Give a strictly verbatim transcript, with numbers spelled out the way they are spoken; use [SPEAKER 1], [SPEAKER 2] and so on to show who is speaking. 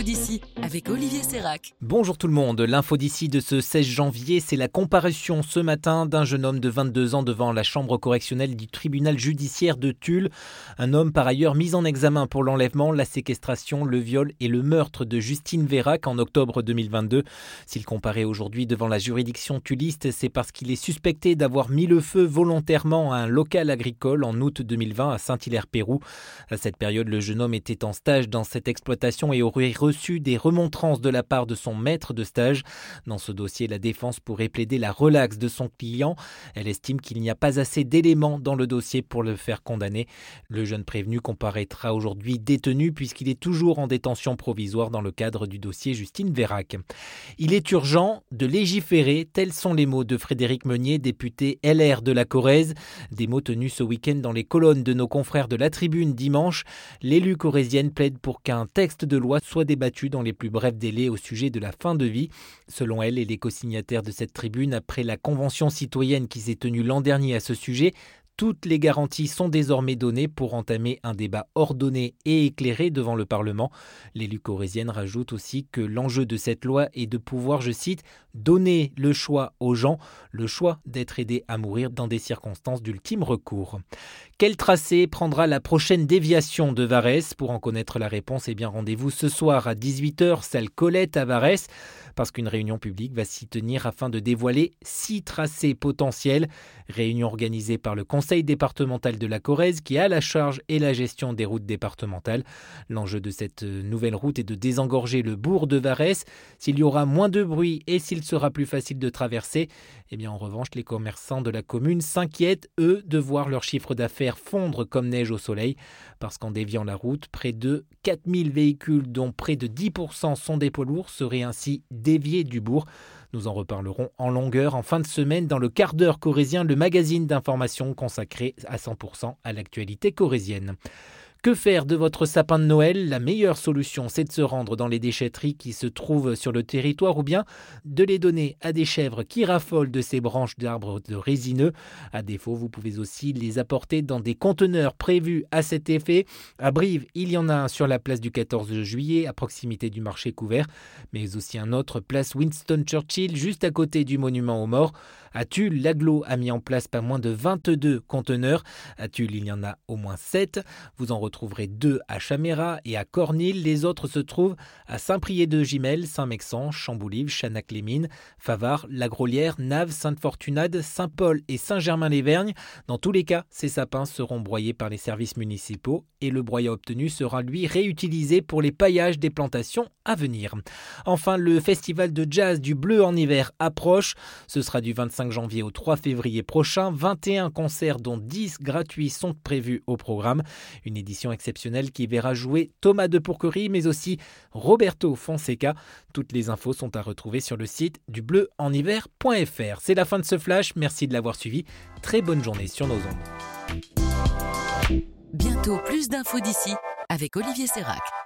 [SPEAKER 1] l'info d'ici avec Olivier Sérac.
[SPEAKER 2] Bonjour tout le monde, l'info d'ici de ce seize janvier, c'est la comparution ce matin d'un jeune homme de vingt-deux ans devant la chambre correctionnelle du tribunal judiciaire de Tulle. Un homme par ailleurs mis en examen pour l'enlèvement, la séquestration, le viol et le meurtre de Justine Vérac en octobre deux mille vingt-deux. S'il comparaît aujourd'hui devant la juridiction tulliste, c'est parce qu'il est suspecté d'avoir mis le feu volontairement à un local agricole en août deux mille vingt à Saint-Hilaire-Péroux. À cette période, le jeune homme était en stage dans cette exploitation et aurait reçu des remontrances de la part de son maître de stage. Dans ce dossier, la défense pourrait plaider la relaxe de son client. Elle estime qu'il n'y a pas assez d'éléments dans le dossier pour le faire condamner. Le jeune prévenu comparaîtra aujourd'hui détenu puisqu'il est toujours en détention provisoire dans le cadre du dossier Justine Vérac. Il est urgent de légiférer, tels sont les mots de Frédéric Meunier, député L R de la Corrèze. Des mots tenus ce week-end dans les colonnes de nos confrères de La Tribune dimanche. L'élue corrézienne plaide pour qu'un texte de loi soit débattu dans les plus brefs délais au sujet de la fin de vie. Selon elle et les co-signataires de cette tribune, après la convention citoyenne qui s'est tenue l'an dernier à ce sujet, toutes les garanties sont désormais données pour entamer un débat ordonné et éclairé devant le Parlement. L'élu corrézienne rajoute aussi que l'enjeu de cette loi est de pouvoir, je cite, donner le choix aux gens, le choix d'être aidés à mourir dans des circonstances d'ultime recours. Quel tracé prendra la prochaine déviation de Varès? Pour en connaître la réponse, eh bien rendez-vous ce soir à dix-huit heures, salle Colette à Varès, parce qu'une réunion publique va s'y tenir afin de dévoiler six tracés potentiels. Réunion organisée par le Conseil départemental de la Corrèze qui a la charge et la gestion des routes départementales. L'enjeu de cette nouvelle route est de désengorger le bourg de Varès. S'il y aura moins de bruit et s'il sera plus facile de traverser, eh bien en revanche, les commerçants de la commune s'inquiètent, eux, de voir leur chiffre d'affaires fondre comme neige au soleil, parce qu'en déviant la route, près de quatre mille véhicules, dont près de dix pour cent sont des poids lourds, seraient ainsi déviés du bourg. Nous en reparlerons en longueur en fin de semaine dans le quart d'heure corrézien, le magazine d'information consacré à cent pour cent à l'actualité corrézienne. Que faire de votre sapin de Noël? La meilleure solution, c'est de se rendre dans les déchetteries qui se trouvent sur le territoire ou bien de les donner à des chèvres qui raffolent de ces branches d'arbres de résineux. À défaut, vous pouvez aussi les apporter dans des conteneurs prévus à cet effet. À Brive, il y en a un sur la place du quatorze juillet, à proximité du marché couvert, mais aussi un autre place Winston Churchill, juste à côté du monument aux morts. À Tulle, l'agglo a mis en place pas moins de vingt-deux conteneurs. À Tulle, il y en a au moins sept. Vous en retrouverez deux à Chamérat et à Cornil. Les autres se trouvent à Saint-Priest-de-Gimel, Saint-Mexan, Chamboulive, Chanac-les-Mines, Favard, La Grolière, Naves, Sainte-Fortunade, Saint-Paul et Saint-Germain-les-Vergnes. Dans tous les cas, ces sapins seront broyés par les services municipaux et le broyat obtenu sera lui réutilisé pour les paillages des plantations à venir. Enfin, le festival de jazz du Bleu en hiver approche. Ce sera du vingt-cinq janvier au trois février prochain. vingt et un concerts dont dix gratuits sont prévus au programme. Une édition exceptionnelle qui verra jouer Thomas de Pourquerie mais aussi Roberto Fonseca. Toutes les infos sont à retrouver sur le site du bleu en hiver point f r. C'est la fin de ce flash. Merci de l'avoir suivi. Très bonne journée sur nos ondes.
[SPEAKER 1] Bientôt plus d'infos d'ici avec Olivier Sérac.